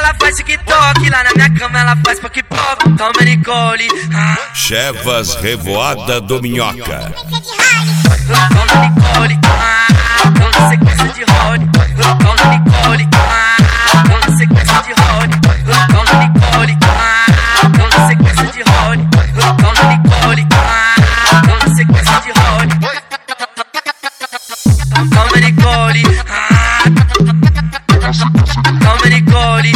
ela faz TikTok. Lá na minha cama ela faz poc-poc. Toma Nicole. Chevas Revoada do Minhoca. Toma Nicole. Toma sequência de Rony. Toma Nicole. Toma sequência de Rony. Toma Nicole. Toma sequência de Rony. Toma Nicole. Toma sequência de Rony. Toma Nicole. Toma Nicole.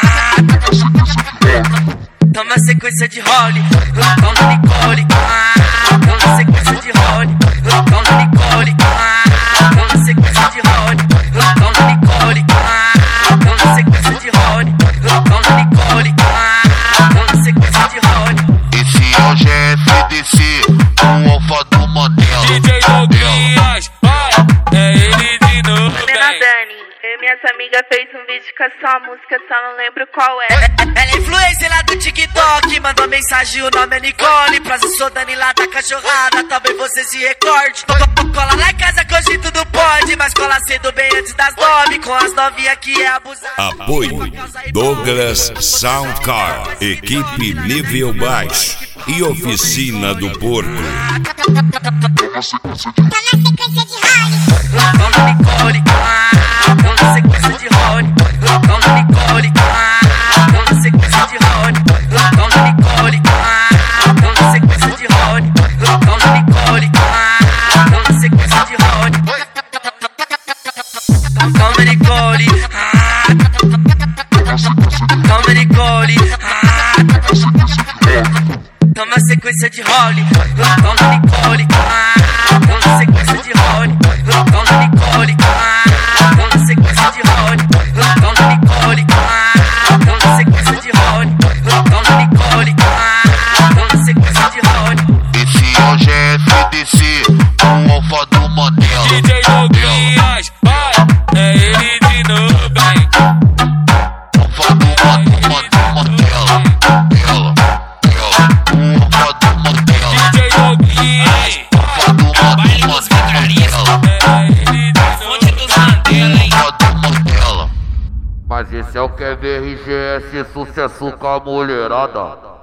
Toma sequência de Rony. Toma Nicole. Toma sequência de Rony. Toma Nicole. Toma sequência de Rony. Toma Nicole. Toma sequência de Rony. Toma Nicole. Toma sequência de Rony. Esse é o GFDC, o alfa do Mandela. DJ Douglas, é ele de novo, Dani, eu e minhas amigas fez um vídeo com a sua música, só não lembro qual é. Ela é influencer lá do TikTok, mandou mensagem, o nome é Nicole. Prazer, sou Dani lá da cachorrada, talvez você se recorde. Cola lá em casa que hoje tudo pode, mas cola cedo bem antes das 9, com as novinhas que é abusada. Apoio Douglas Soundcar, equipe nível baixo e oficina do porco. Toma sequência de Rony. Toma Nicole. Toma sequência de Rony. Toma Nicole. Toma sequência de Rony. Toma Nicole. Toma sequência de Rony. Toma Nicole. Toma sequência de Rony. Toma Nicole. Toma Nicole. Toma sequência de Rony. Toma Nicole. Toma sequência de Rony. Toma Nicole. Toma sequência de Rony. Toma Nicole. Toma sequência de Rony. Toma Nicole. Toma sequência de Rony. Esse é o GFDC, o alfa do Mandela. DJ Douglas, é ele de novo, bem. Alfa do Mandela. Ela, o alfa do Mandela. DJ Douglas, Alfa do Mandela. fonte dos Mandela, hein? Alfa do Mandela. Mas esse é o QVRGS, sucesso com a mulherada.